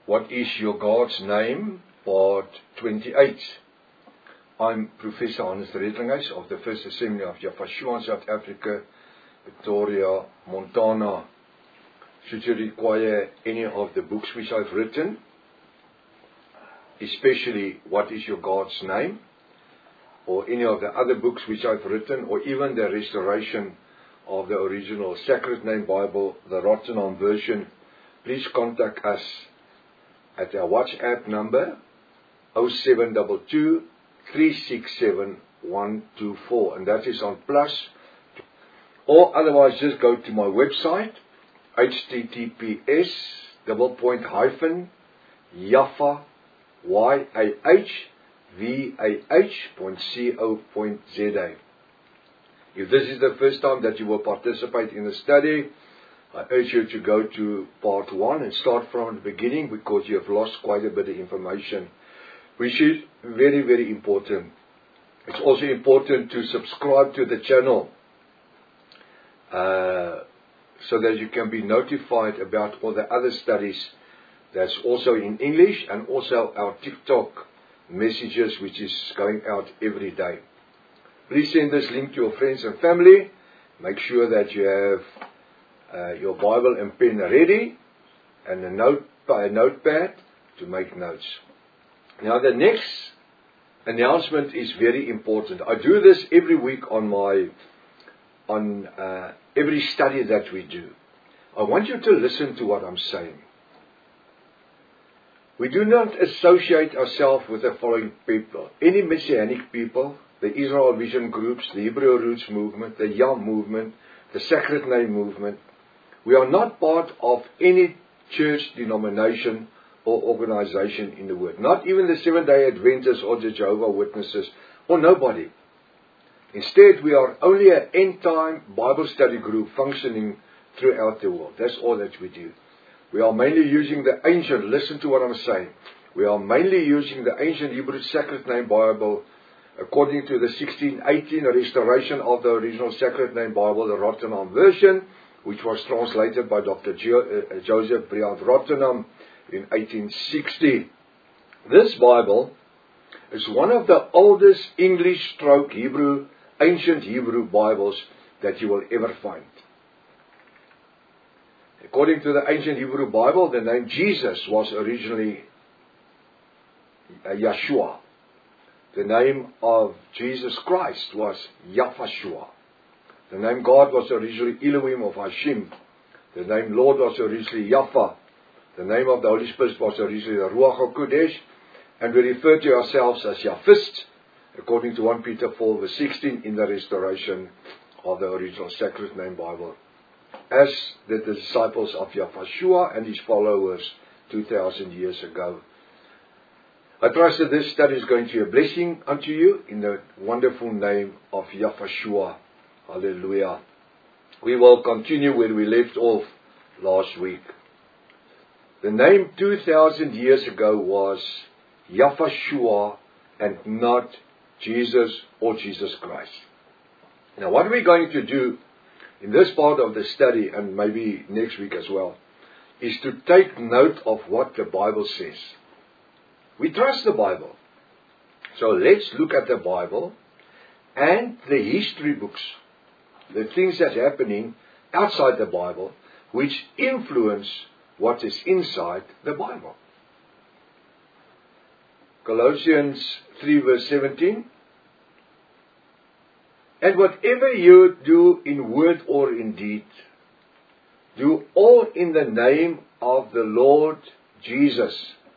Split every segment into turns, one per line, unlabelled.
What is your God's name? Part 28. I'm Professor Hannes Redlinghuis of the First Assembly of Yafashua in South Africa, Victoria, Montana. Should you require any of the books which I've written, especially What is your God's name, or any of the other books which I've written, or even the restoration of the original Sacred Name Bible, the Rotterdam version, please contact us at our WhatsApp number 0722 367 124, and that is on plus, or otherwise just go to my website, https://yahvah.co.za. If this is the first time that you will participate in the study, I urge you to go to part 1 and start from the beginning, because you have lost quite a bit of information, which is very, very important. It's also important to subscribe to the channel so that you can be notified about all the other studies that's also in English, and also our TikTok messages, which is going out every day. Please send this link to your friends and family. Make sure that you have your Bible and pen ready, and a notepad to make notes. Now, the next announcement is very important. I do this every week on every study that we do. I want you to listen to what I'm saying. We do not associate ourselves with the following people: any Messianic people, the Israel Vision groups, the Hebrew Roots movement, the Yam movement, the Sacred Name movement. We are not part of any church denomination or organization in the world. Not even the Seventh-day Adventists or the Jehovah's Witnesses, or nobody. Instead, we are only an end-time Bible study group functioning throughout the world. That's all that we do. We are mainly using the ancient, listen to what I'm saying, we are mainly using the ancient Hebrew Sacred Name Bible according to the 1618 restoration of the original Sacred Name Bible, the Rotterdam version, which was translated by Dr. Joseph Briand Rotterdam in 1860. This Bible is one of the oldest English/Hebrew, ancient Hebrew Bibles that you will ever find. According to the ancient Hebrew Bible, the name Jesus was originally Yeshua. The name of Jesus Christ was Yafashua. The name God was originally Elohim of Hashim. The name Lord was originally Yafa. The name of the Holy Spirit was originally the Ruach HaKodesh. And we refer to ourselves as Yahvists, according to 1 Peter 4 verse 16, in the restoration of the original Sacred Name Bible, as the disciples of Yahvashua and his followers 2,000 years ago. I trust that this study is going to be a blessing unto you in the wonderful name of Yahvashua. Hallelujah. We will continue where we left off last week. The name 2,000 years ago was Yahvashua, and not Jesus or Jesus Christ. Now, what we're going to do in this part of the study, and maybe next week as well, is to take note of what the Bible says. We trust the Bible. So let's look at the Bible and the history books, the things that are happening outside the Bible, which influence what is inside the Bible. Colossians 3 verse 17. And whatever you do in word or in deed, do all in the name of the Lord Jesus.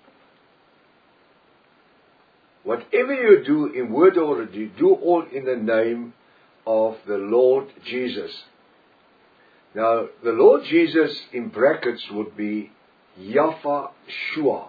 Whatever you do in word or in deed, do all in the name of the Lord Jesus. Now, the Lord Jesus in brackets would be Yahvashua.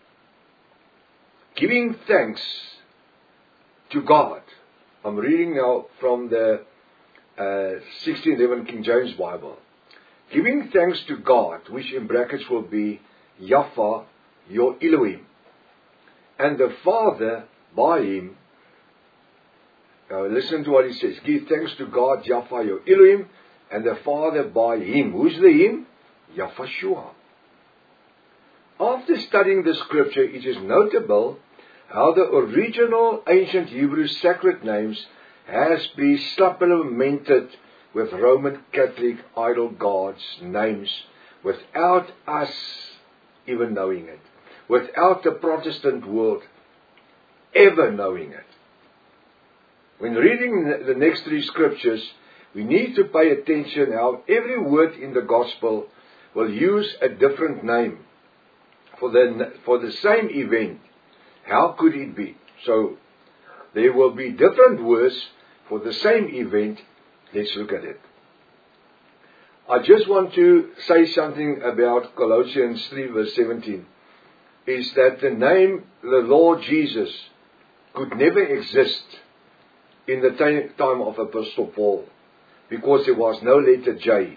Giving thanks to God. I'm reading now from the 1611 King James Bible. Giving thanks to God, which in brackets will be Yafa, your Elohim, and the Father by him. Now listen to what he says. Give thanks to God, Yafa, your Elohim, and the Father by him. Who's the him? Yahvashua. after studying the scripture, it is notable how the original ancient Hebrew sacred names has been supplemented with Roman Catholic idol gods' names without us even knowing it, without the Protestant world ever knowing it. When reading the next three scriptures, we need to pay attention how every word in the gospel will use a different name for the same event. How could it be? So, there will be different words for the same event. Let's look at it. I just want to say something about Colossians 3 verse 17. Is that the name, the Lord Jesus, could never exist in the time of Apostle Paul, because there was no letter J.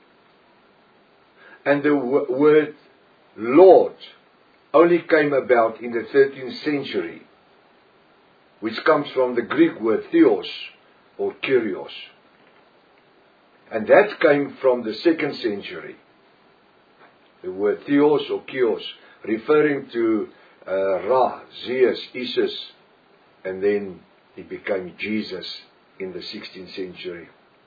And the word Lord only came about in the 13th century, which comes from the Greek word theos or kyrios. And that came from the 2nd century. The word theos or kyrios, referring to Ra, Zeus, Isis, and then it became Jesus in the 16th century.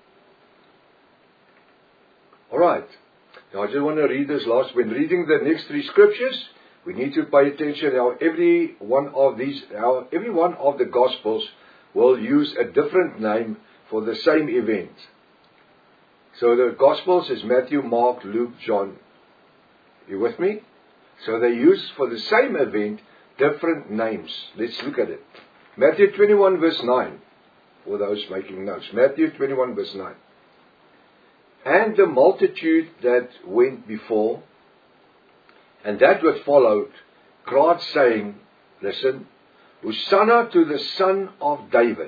Alright, now I just want to read this last. When reading the next three scriptures, we need to pay attention how every one of the Gospels will use a different name for the same event. So the Gospels is Matthew, Mark, Luke, John. You with me? So they use for the same event different names. Let's look at it. Matthew 21 verse 9. For those making notes. Matthew 21 verse 9. And the multitude that went before, and that was followed, cried saying, listen, Hosanna to the Son of David.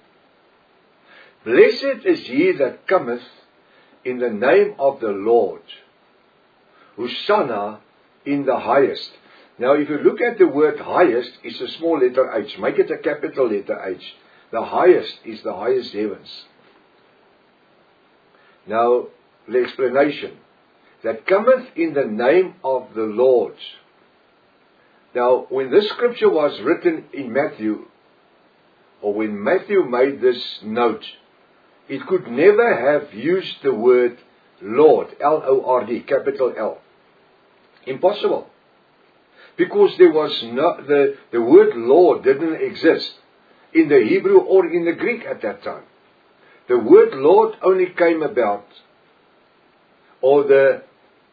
Blessed is he that cometh in the name of the Lord. Hosanna in the highest. Now if you look at the word highest, it's a small letter H. Make it a capital letter H. The highest is the highest heavens. Now, the explanation. That cometh in the name of the Lord. Now, when this scripture was written in Matthew, or when Matthew made this note, it could never have used the word Lord, L-O-R-D, capital L. Impossible. Because there was no, the word Lord didn't exist in the Hebrew or in the Greek at that time. The word Lord only came about, or the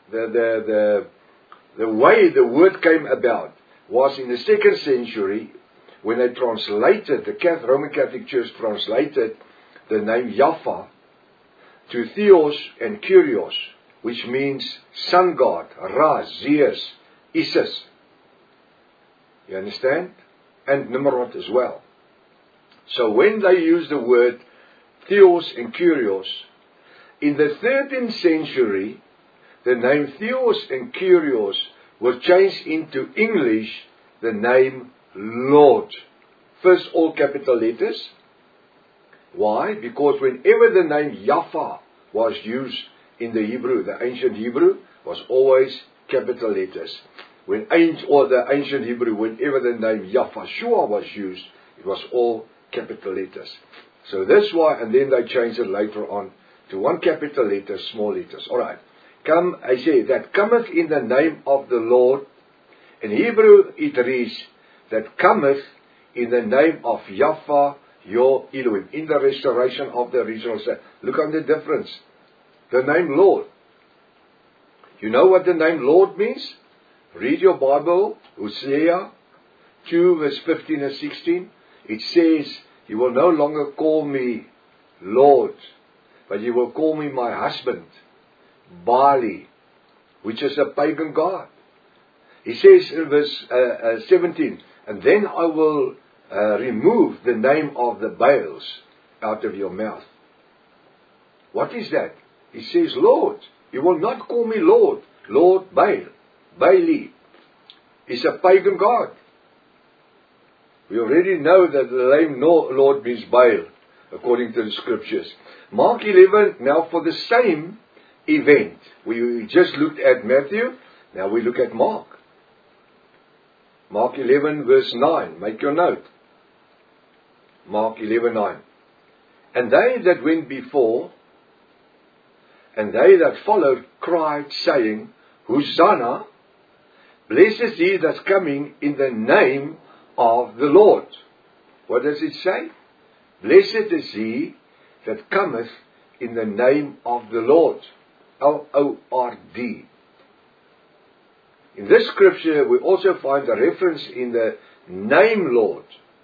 way the word came about was in the 2nd century when they translated, the Roman Catholic Church translated the name Yahweh to Theos and Kyrios, which means sun god, Ra, Zeus, Isis. You understand? And Nimrod as well. So when they use the word Theos and Kyrios, in the 13th century, the name Theos and Kyrios was changed into English, the name Lord. First, all capital letters. Why? Because whenever the name Yahweh was used in the Hebrew, the ancient Hebrew, was always capital letters. The ancient Hebrew, whenever the name Yahshua was used, it was all capital letters. So that's why, and then they changed it later on to one capital letter, small letters. Alright. I say that cometh in the name of the Lord. In Hebrew it reads that cometh in the name of Yahweh your Elohim. In the restoration of the original set. Look on the difference. The name Lord. You know what the name Lord means? Read your Bible, Hosea 2 verse 15 and 16. It says, you will no longer call me Lord, but you will call me my husband, Baali, which is a pagan god. He says in verse 17, and then I will remove the name of the Baals out of your mouth. What is that? He says Lord. You will not call me Lord. Lord Baal. Baali is a pagan god. We already know that the name Lord means Baal, according to the scriptures. Mark 11, now for the same event. We just looked at Matthew, now we look at Mark. Mark 11 verse 9. Make your note. Mark 11:9. And they that went before, and they that followed, cried, saying, Hosanna, blessed is he that's coming in the name of the Lord. What does it say? Blessed is he that cometh in the name of the Lord. L-O-R-D. In this scripture, we also find a reference in the name Lord.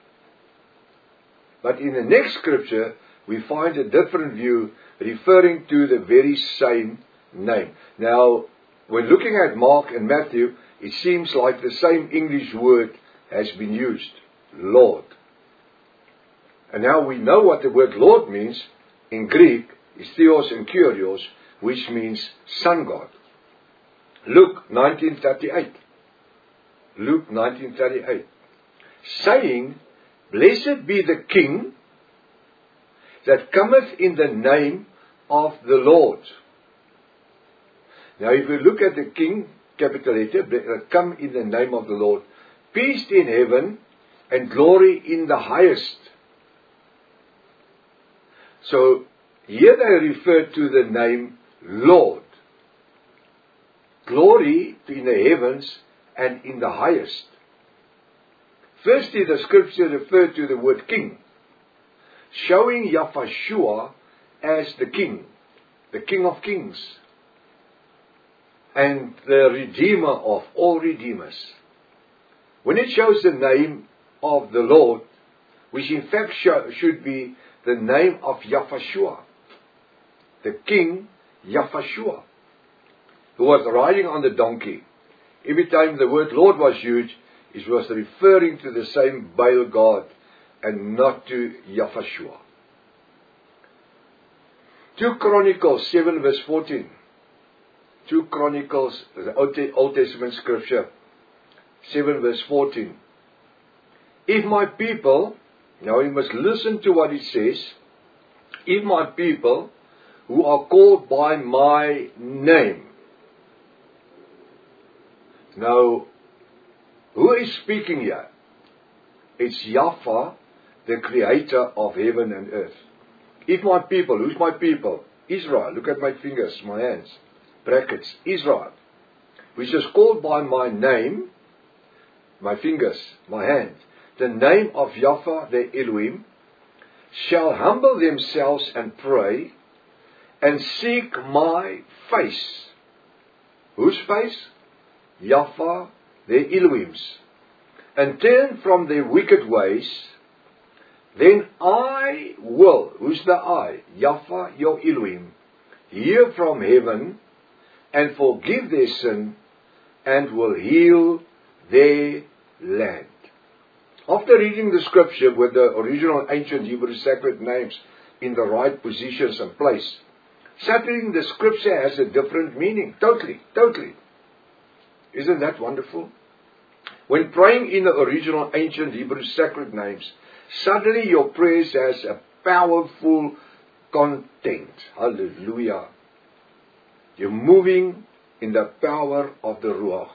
But in the next scripture, we find a different view referring to the very same name. Now, when looking at Mark and Matthew, it seems like the same English word has been used, Lord. And now we know what the word Lord means. In Greek, is Theos and Kyrios, which means sun god. Luke 19:38. Luke 19:38. Saying, Blessed be the King that cometh in the name of the Lord. Now if we look at the King, capital letter, that come in the name of the Lord, peace in heaven and glory in the highest. So here they refer to the name Lord. Glory in the heavens and in the highest. Firstly, the scripture referred to the word king, showing Yahushua as the King of kings, and the Redeemer of all redeemers. When it shows the name of the Lord, which in fact should be the name of Yahushua, the King Yahushua, who was riding on the donkey. Every time the word Lord was used, it was referring to the same Baal god and not to Yahushua. 2 Chronicles 7 verse 14. 2 Chronicles, the Old Testament scripture, 7 verse 14. If my people, now you must listen to what it says, if my people who are called by my name. Now, who is speaking here? It's Yahweh, the creator of heaven and earth. If my people, who's my people? Israel. Look at my fingers, my hands. Brackets. Israel. Which is called by my name, my fingers, my hands. The name of Yahweh, the Elohim, shall humble themselves and pray and seek my face. Whose face? Yahweh, their Elohim's, and turn from their wicked ways, then I will, who's the I? Yahweh, your Elohim, hear from heaven and forgive their sin and will heal their land. After reading the scripture with the original ancient Hebrew sacred names in the right positions and place, suddenly the scripture has a different meaning. Totally. Isn't that wonderful? When praying in the original ancient Hebrew sacred names, suddenly your prayers has a powerful content. Hallelujah. You're moving in the power of the Ruach.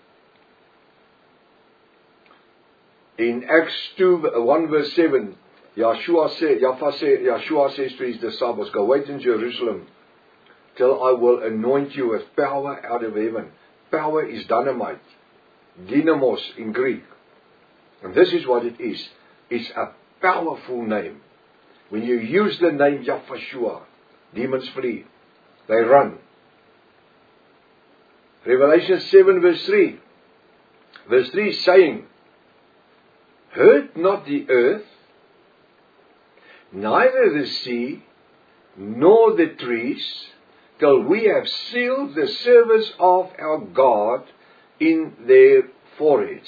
In Acts 1 verse 7, Yahshua says to his disciples, go wait in Jerusalem till I will anoint you with power out of heaven. Power is dynamite. Dynamos in Greek. And this is what it is. It's a powerful name. When you use the name Yahushua, demons flee. They run. Revelation 7 verse 3. Verse 3 saying, hurt not the earth, neither the sea, nor the trees, till we have sealed the service of our God in their foreheads.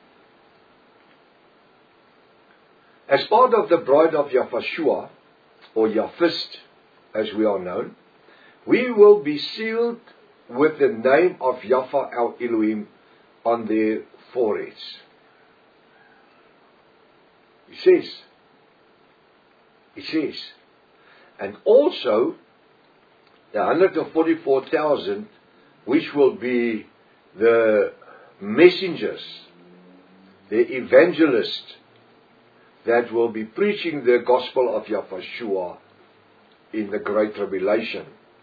As part of the bride of Yahushua, or Yaphist, as we are known, we will be sealed with the name of Yahweh our Elohim on their foreheads. It says, and also the 144,000, which will be the messengers the evangelist that will be preaching the gospel of Yahweh in the Great Tribulation.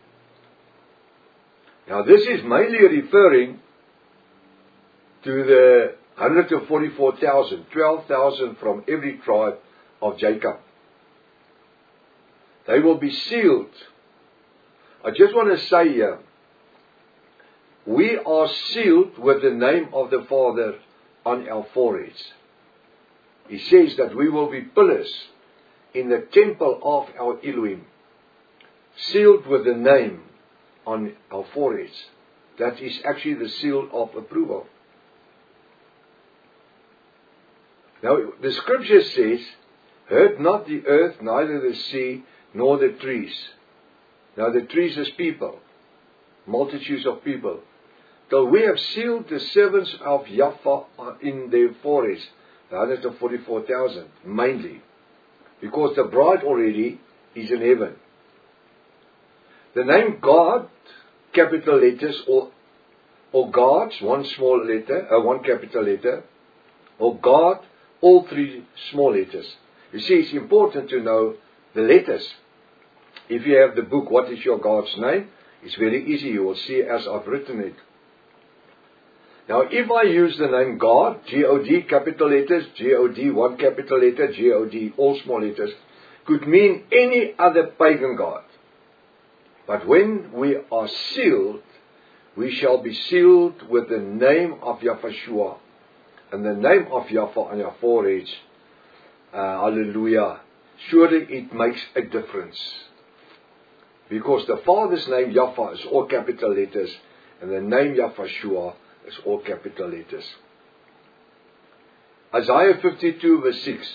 Now this is mainly referring to the 144,000, 12,000 from every tribe of Jacob. They will be sealed. I just want to say here, we are sealed with the name of the Father on our foreheads. He says that we will be pillars in the temple of our Elohim, sealed with the name on our foreheads. That is actually the seal of approval. Now, the scripture says, hurt not the earth, neither the sea, nor the trees. Now, the trees is people, multitudes of people. Till we have sealed the servants of Yahweh in their foreheads, the 144,000, mainly, because the bride already is in heaven. The name God, capital letters, or God's, one small letter, one capital letter, or God, all three small letters. You see, it's important to know the letters. If you have the book, What is Your God's Name? It's very easy. You will see as I've written it. Now, if I use the name God, G-O-D, capital letters, G-O-D, one capital letter, G-O-D, all small letters, could mean any other pagan god. But when we are sealed, we shall be sealed with the name of Yahweh. And the name of Yahweh on your foreheads, hallelujah, surely it makes a difference. Because the Father's name, Yahweh, is all capital letters, and the name Yahweh is all capital letters. Isaiah 52 verse 6.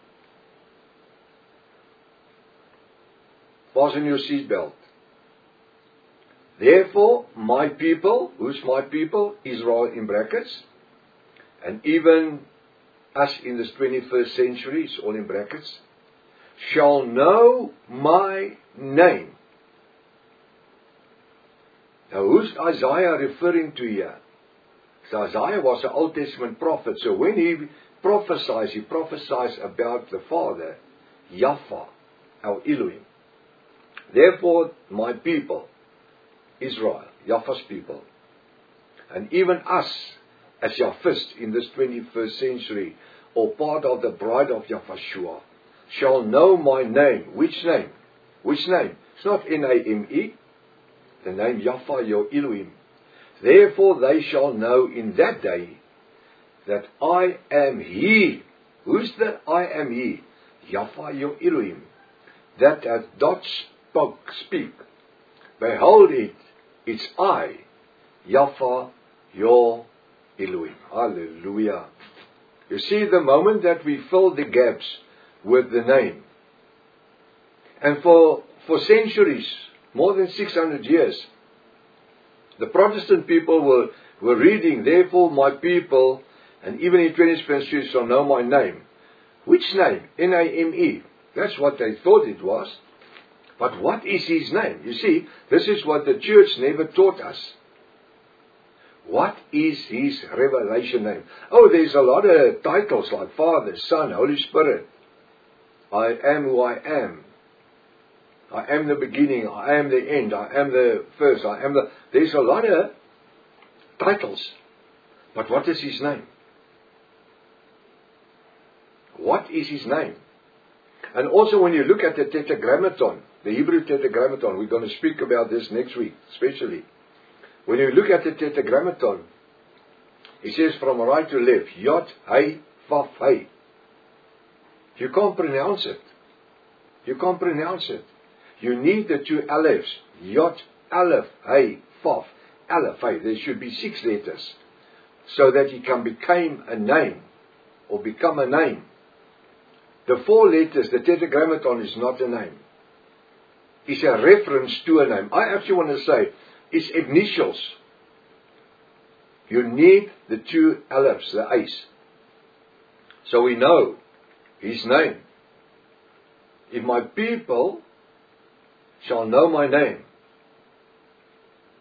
Fasten your seatbelt. Therefore, my people, who's my people? Israel in brackets. And even us in this 21st century, it's all in brackets, shall know my name. Now, who's Isaiah referring to here? So Isaiah was an Old Testament prophet. So when he prophesies about the Father, Yahweh, our Elohim. Therefore, my people, Israel, Yahweh's people, and even us, as Yahweh in this 21st century, or part of the bride of Yahweh, shall know my name. Which name? Which name? It's not N-A-M-E. The name Yahweh, your Elohim. Therefore they shall know in that day that I am He. Who's the I am He? Yahweh, your Elohim. That doth speak. Behold it, it's I, Yahweh, your Elohim. Hallelujah. You see, the moment that we fill the gaps with the name, and for centuries, more than 600 years, the Protestant people were reading, therefore my people, and even in 20th century shall know my name. Which name? N-A-M-E. That's what they thought it was. But what is His name? You see, this is what the church never taught us. What is His revelation name? Oh, there's a lot of titles like Father, Son, Holy Spirit. I am who I am. I am the beginning. I am the end. I am the first. There's a lot of titles. But what is His name? What is His name? And also when you look at the Tetragrammaton, the Hebrew Tetragrammaton, we're going to speak about this next week, especially. When you look at the Tetragrammaton, it says from right to left, Yod, Hey, Vav, Hey. You can't pronounce it. You can't pronounce it. You need the two Alephs. Yod, Aleph, Hey, Vav, Aleph, Hey. There should be 6 letters. So that it can become a name. Or become a name. The 4 letters, the Tetragrammaton is not a name. It's a reference to a name. I actually want to say, it's initials. You need the 2 Alephs, the A's. So we know His name. If my people shall know my name,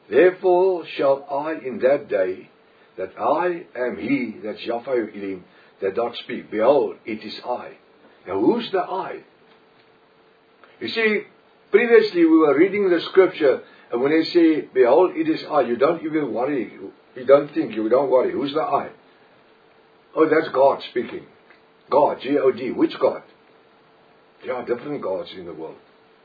therefore shall I in that day, that I am He, that's Yahweh Elohim, that doth speak. Behold, it is I. Now who's the I? You see, previously we were reading the scripture, and when they say, behold, it is I, you don't even worry. You don't think, you don't worry. Who's the I? Oh, that's God speaking. God, G-O-D. Which God? There are different gods in the world.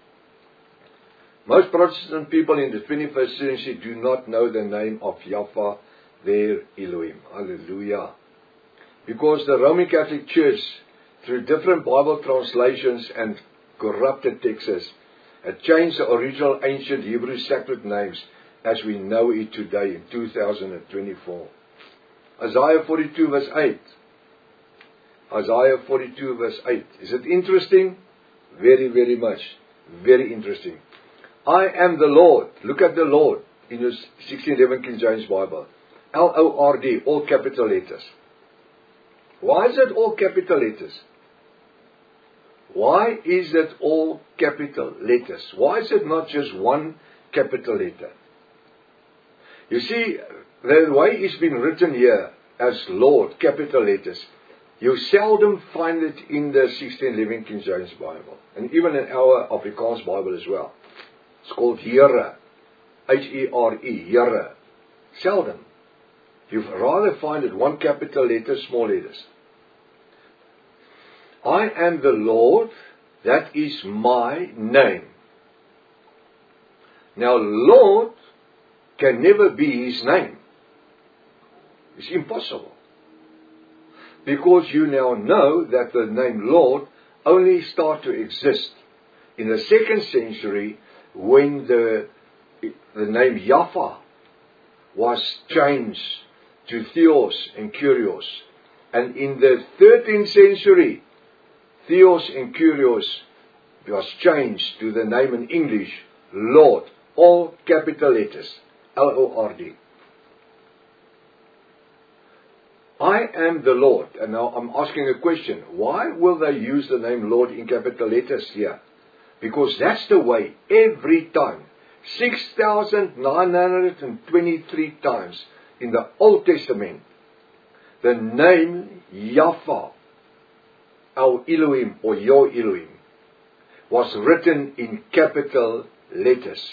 Most Protestant people in the 21st century do not know the name of Yahweh, their Elohim. Hallelujah. Because the Roman Catholic Church, through different Bible translations and corrupted texts, had changed the original ancient Hebrew sacred names as we know it today in 2024. Isaiah 42 verse 8. Isaiah 42 verse 8. Is it interesting? Very, very much. Very interesting. I am the Lord. Look at the Lord in your 1611 King James Bible. L-O-R-D, all capital letters. Why is it all capital letters? Why is it all capital letters? Why is it not just one capital letter? You see, the way it's been written here as Lord, capital letters, you seldom find it in the 1611 King James Bible. And even in our Afrikaans Bible as well. It's called Here. H-E-R-E, Here. Seldom. You rather find it one capital letter, small letters. I am the Lord, that is my name. Now, Lord can never be His name. It's impossible. Because you now know that the name Lord only started to exist in the 2nd century when the name Yahweh was changed to Theos and Kyrios. And in the 13th century, Theos and Kyrios was changed to the name in English, Lord, all capital letters, L-O-R-D. I am the Lord. And now I'm asking a question. Why will they use the name Lord in capital letters here? Because that's the way every time. 6,923 times in the Old Testament, the name Yahweh, our Elohim or your Elohim, was written in capital letters.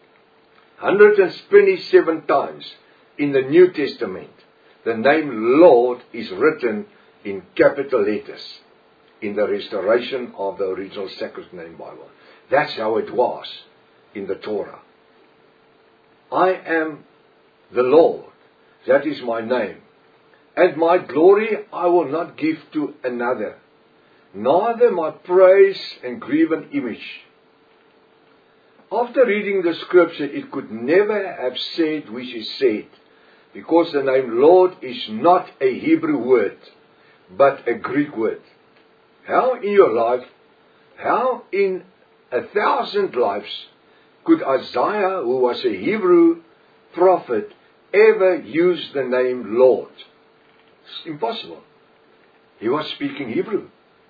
127 times in the New Testament, the name Lord is written in capital letters in the restoration of the original Sacred Name Bible. That's how it was in the Torah. I am the Lord, that is my name, and my glory I will not give to another, neither my praise and graven image. After reading the scripture, it could never have said which is said, because the name Lord is not a Hebrew word, but a Greek word. How in your life, how in 1,000 lives, could Isaiah, who was a Hebrew prophet, ever use the name Lord? It's impossible. He was speaking Hebrew.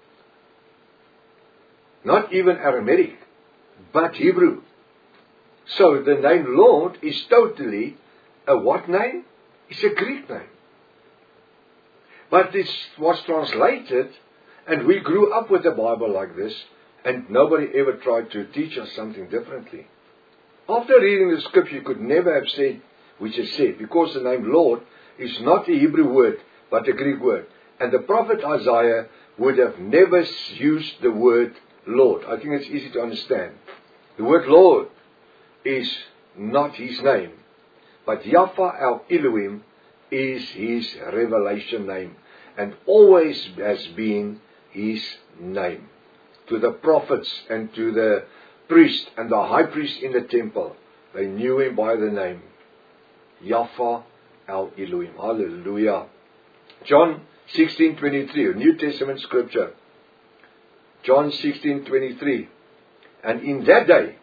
Not even Aramaic, but Hebrew. So the name Lord is totally a what name? It's a Greek name. But this was translated, and we grew up with the Bible like this, and nobody ever tried to teach us something differently. After reading the scripture, you could never have said which is said, because the name Lord is not a Hebrew word, but a Greek word. And the prophet Isaiah would have never used the word Lord. I think it's easy to understand. The word Lord is not his name, but Yahweh our Elohim is his revelation name, and always has been his name. To the prophets and to the priest and the high priest in the temple, they knew him by the name Yahweh our Elohim. Hallelujah. John 16:23, a New Testament scripture. John 16:23. And in that day,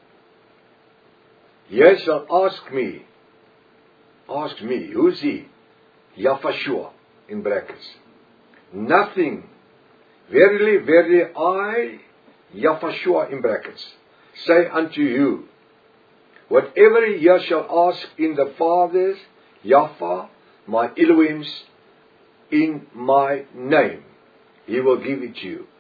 ye shall ask me, who's he? Yahweh, in brackets. Nothing. Verily, verily, I, Yahweh, in brackets, say unto you, whatever ye shall ask in the Father's, Yahweh, my Elohim's in my name, He will give it to you.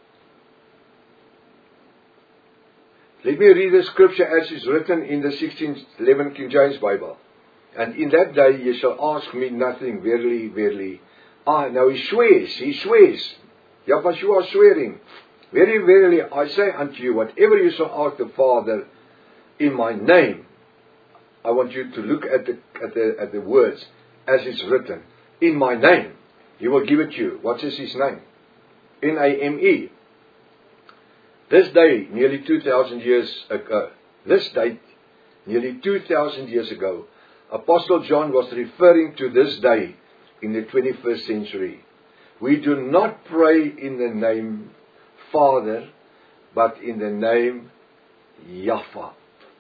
Let me read the scripture as is written in the 1611 King James Bible. And in that day ye shall ask me nothing, verily, verily. Now he swears. Yahweh swearing. Very verily I say unto you, whatever you shall ask the Father in my name. I want you to look at the words as it's written. In my name, He will give it to you. What is His name? N-A-M-E. This day, nearly 2,000 years ago, Apostle John was referring to this day in the 21st century. We do not pray in the name Father, but in the name Yahweh.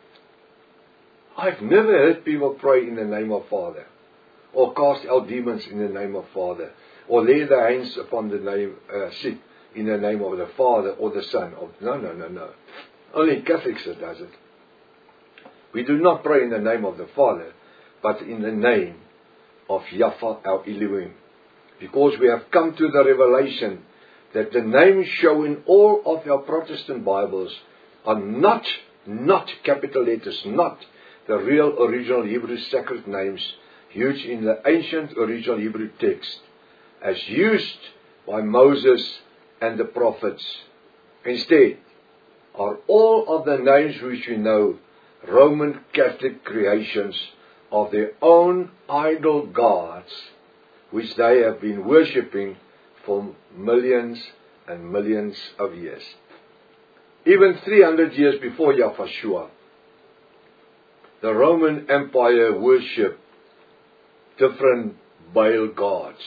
I've never heard people pray in the name of Father, or cast out demons in the name of Father, or lay their hands upon the name sick in the name of the Father or the Son. No. Only Catholics that does it. We do not pray in the name of the Father, but in the name of Yahweh our Elohim. Because we have come to the revelation that the names shown in all of our Protestant Bibles are not capital letters, not the real original Hebrew sacred names used in the ancient original Hebrew text, as used by Moses and the prophets. Instead, are all of the names which we know Roman Catholic creations of their own idol gods, which they have been worshipping for millions and millions of years. Even 300 years before Yahushua, the Roman Empire worshipped different Baal gods,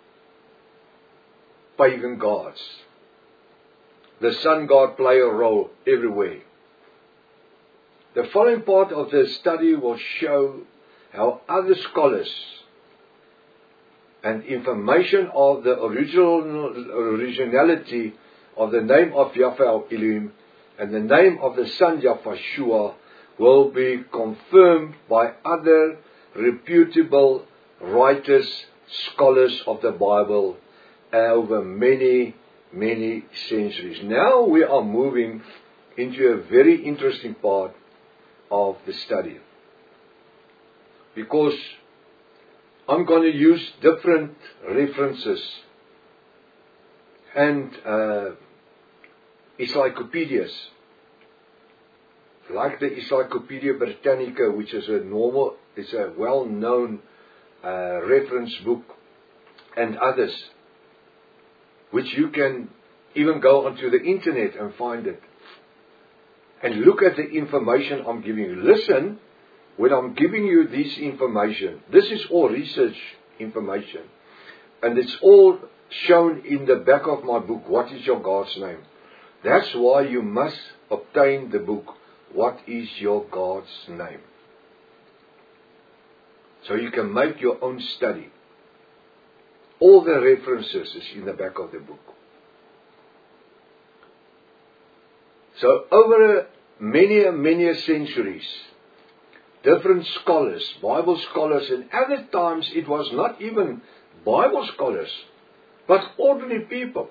pagan gods. The sun god played a role everywhere. The following part of the study will show how other scholars and information of the originality of the name of Yahweh Elohim and the name of the Son Yahushua will be confirmed by other reputable writers, scholars of the Bible over many centuries. Now we are moving into a very interesting part of the study, because I'm going to use different references and encyclopedias, like the Encyclopedia Britannica, which is a well-known reference book, and others, which you can even go onto the internet and find it, and look at the information I'm giving you. Listen, when I'm giving you this information, this is all research information, and it's all shown in the back of my book, What is Your God's Name? That's why you must obtain the book, What is Your God's Name? So you can make your own study. All the references is in the back of the book. So over many centuries, different scholars, Bible scholars, and other times it was not even Bible scholars, but ordinary people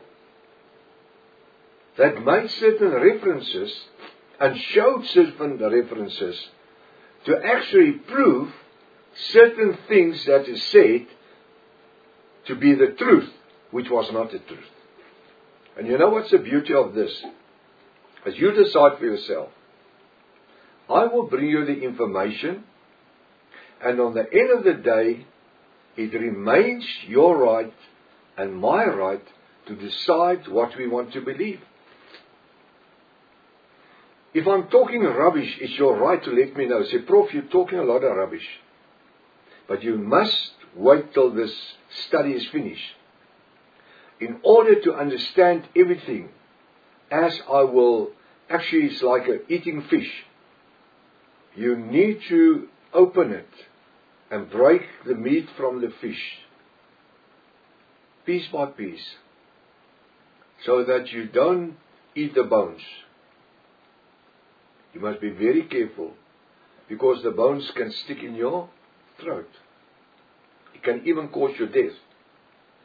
that made certain references and showed certain references to actually prove certain things that is said to be the truth, which was not the truth. And you know what's the beauty of this? As you decide for yourself, I will bring you the information, and on the end of the day, it remains your right and my right to decide what we want to believe. If I'm talking rubbish, it's your right to let me know. Say, Prof, you're talking a lot of rubbish. But you must wait till this study is finished. In order to understand everything, as I will, actually it's like eating fish. You need to open it and break the meat from the fish, piece by piece, so that you don't eat the bones. You must be very careful, because the bones can stick in your throat. It can even cause you death.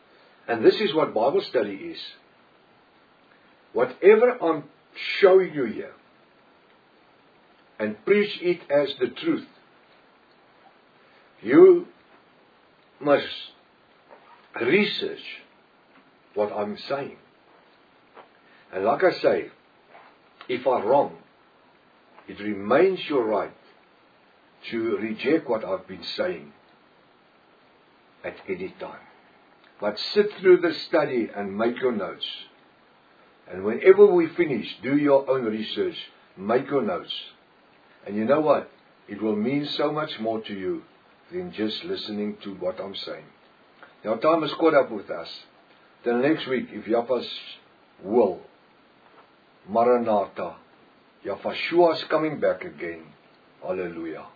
And this is what Bible study is. Whatever I'm showing you here, and preach it as the truth, you must research what I'm saying. And like I say, if I'm wrong, it remains your right to reject what I've been saying at any time. But sit through the study and make your notes. And whenever we finish, do your own research, make your notes. And you know what? It will mean so much more to you than just listening to what I'm saying. Now time has caught up with us. Till next week, if Yahweh's will, Maranatha, Yahweh is coming back again. Hallelujah.